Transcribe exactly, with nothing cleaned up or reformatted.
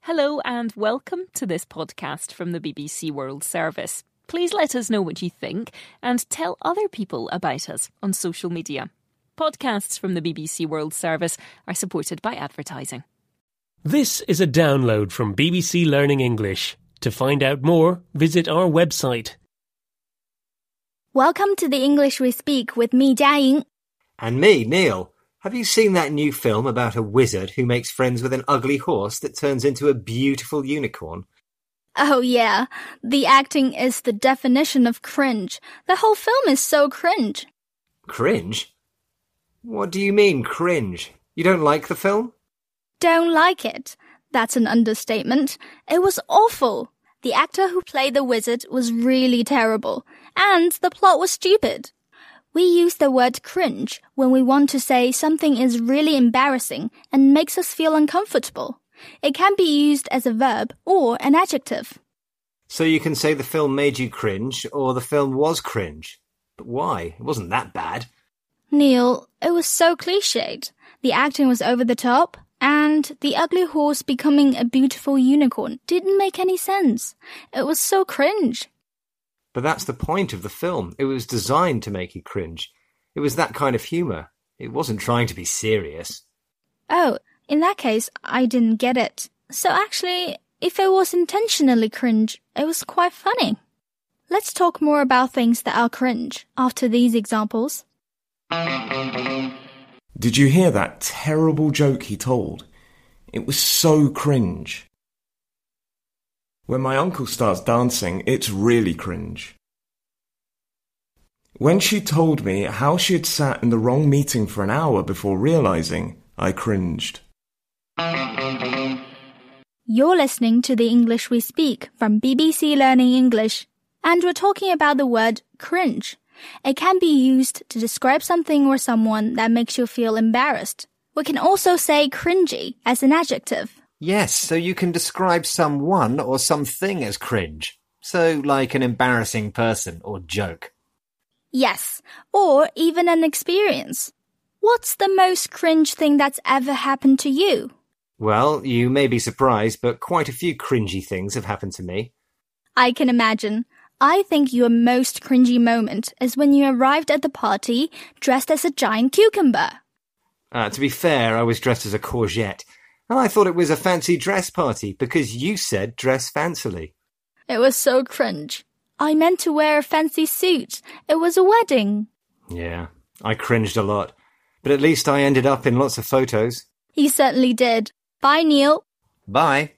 Hello and welcome to this podcast from the B B C World Service. Please let us know what you think and tell other people about us on social media. Podcasts from the B B C World Service are supported by advertising. This is a download from B B C Learning English. To find out more, visit our website. Welcome to the English We Speak with me, Jiaying. And me, Neil. Have you seen that new film about a wizard who makes friends with an ugly horse that turns into a beautiful unicorn? Oh yeah, the acting is the definition of cringe. The whole film is so cringe. Cringe? What do you mean, cringe? You don't like the film? Don't like it. That's an understatement. It was awful. The actor who played the wizard was really terrible, and the plot was stupid. We use the word cringe when we want to say something is really embarrassing and makes us feel uncomfortable. It can be used as a verb or an adjective. So you can say the film made you cringe or the film was cringe. But why? It wasn't that bad. Neil, it was so cliched. The acting was over the top, and the ugly horse becoming a beautiful unicorn didn't make any sense. It was so cringe. But that's the point of the film. It was designed to make you cringe. It was that kind of humour. It wasn't trying to be serious. Oh, in that case, I didn't get it. So actually, if it was intentionally cringe, it was quite funny. Let's talk more about things that are cringe after these examples. Did you hear that terrible joke he told? It was so cringe. When my uncle starts dancing, it's really cringe. When she told me how she had sat in the wrong meeting for an hour before realising, I cringed. You're listening to the English We Speak from B B C Learning English, and we're talking about the word cringe. It can be used to describe something or someone that makes you feel embarrassed. We can also say cringy as an adjective. Yes, so you can describe someone or something as cringe. So like an embarrassing person or joke. Yes, or even an experience. What's the most cringe thing that's ever happened to you? Well, you may be surprised, but quite a few cringy things have happened to me. I can imagine. I think your most cringy moment is when you arrived at the party dressed as a giant cucumber. Uh, to be fair, I was dressed as a courgette. And I thought it was a fancy dress party because you said dress fancily. It was so cringe. I meant to wear a fancy suit. It was a wedding. Yeah, I cringed a lot. But at least I ended up in lots of photos. You certainly did. Bye, Neil. Bye.